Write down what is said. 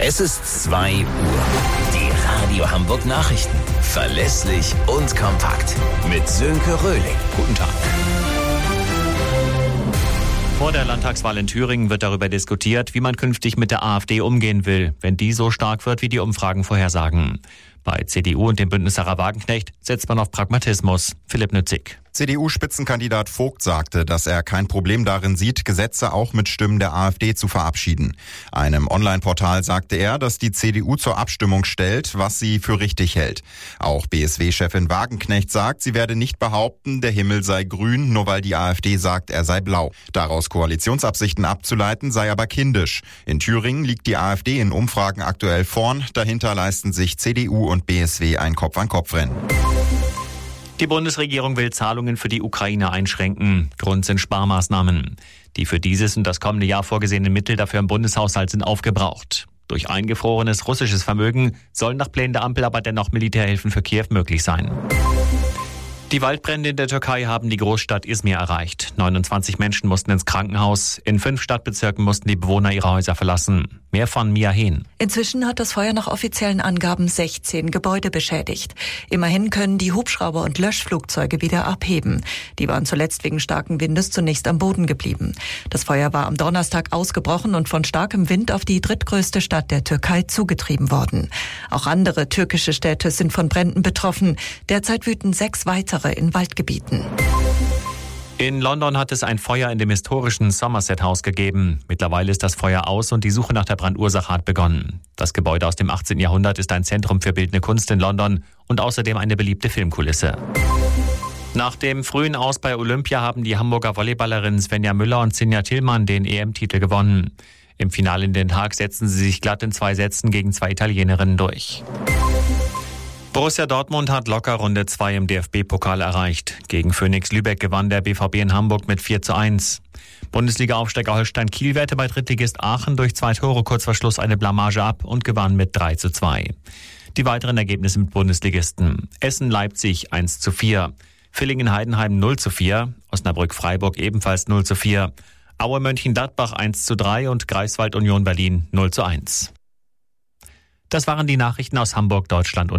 Es ist 2 Uhr. Die Radio Hamburg Nachrichten. Verlässlich und kompakt. Mit Sönke Röhling. Guten Tag. Vor der Landtagswahl in Thüringen wird darüber diskutiert, wie man künftig mit der AfD umgehen will, wenn die so stark wird, wie die Umfragen vorhersagen. Bei CDU und dem Bündnis Sarah Wagenknecht setzt man auf Pragmatismus. Philipp Nützig. CDU-Spitzenkandidat Vogt sagte, dass er kein Problem darin sieht, Gesetze auch mit Stimmen der AfD zu verabschieden. Einem Online-Portal sagte er, dass die CDU zur Abstimmung stellt, was sie für richtig hält. Auch BSW-Chefin Wagenknecht sagt, sie werde nicht behaupten, der Himmel sei grün, nur weil die AfD sagt, er sei blau. Daraus Koalitionsabsichten abzuleiten, sei aber kindisch. In Thüringen liegt die AfD in Umfragen aktuell vorn. Dahinter leisten sich CDU und BSW ein Kopf-an-Kopf-Rennen. Die Bundesregierung will Zahlungen für die Ukraine einschränken. Grund sind Sparmaßnahmen. Die für dieses und das kommende Jahr vorgesehenen Mittel dafür im Bundeshaushalt sind aufgebraucht. Durch eingefrorenes russisches Vermögen sollen nach Plänen der Ampel aber dennoch Militärhilfen für Kiew möglich sein. Die Waldbrände in der Türkei haben die Großstadt Izmir erreicht. 29 Menschen mussten ins Krankenhaus. In 5 Stadtbezirken mussten die Bewohner ihre Häuser verlassen. Mehr von Mia Hehn. Inzwischen hat das Feuer nach offiziellen Angaben 16 Gebäude beschädigt. Immerhin können die Hubschrauber und Löschflugzeuge wieder abheben. Die waren zuletzt wegen starken Windes zunächst am Boden geblieben. Das Feuer war am Donnerstag ausgebrochen und von starkem Wind auf die drittgrößte Stadt der Türkei zugetrieben worden. Auch andere türkische Städte sind von Bränden betroffen. Derzeit wüten 6 weitere in Waldgebieten. In London hat es ein Feuer in dem historischen Somerset House gegeben. Mittlerweile ist das Feuer aus und die Suche nach der Brandursache hat begonnen. Das Gebäude aus dem 18. Jahrhundert ist ein Zentrum für bildende Kunst in London und außerdem eine beliebte Filmkulisse. Nach dem frühen Aus bei Olympia haben die Hamburger Volleyballerinnen Svenja Müller und Sinja Tillmann den EM-Titel gewonnen. Im Finale in Den Haag setzten sie sich glatt in 2 Sätzen gegen 2 Italienerinnen durch. Borussia Dortmund hat locker Runde 2 im DFB-Pokal erreicht. Gegen Phoenix Lübeck gewann der BVB in Hamburg mit 4:1. Bundesliga-Aufsteiger Holstein Kiel wehrte bei Drittligist Aachen durch 2 Tore kurz vor Schluss eine Blamage ab und gewann mit 3:2. Die weiteren Ergebnisse mit Bundesligisten: Essen-Leipzig 1:4, Villingen-Heidenheim 0:4, Osnabrück-Freiburg ebenfalls 0:4, Aue-Mönchengladbach 1:3 und Greifswald-Union Berlin 0:1. Das waren die Nachrichten aus Hamburg, Deutschland und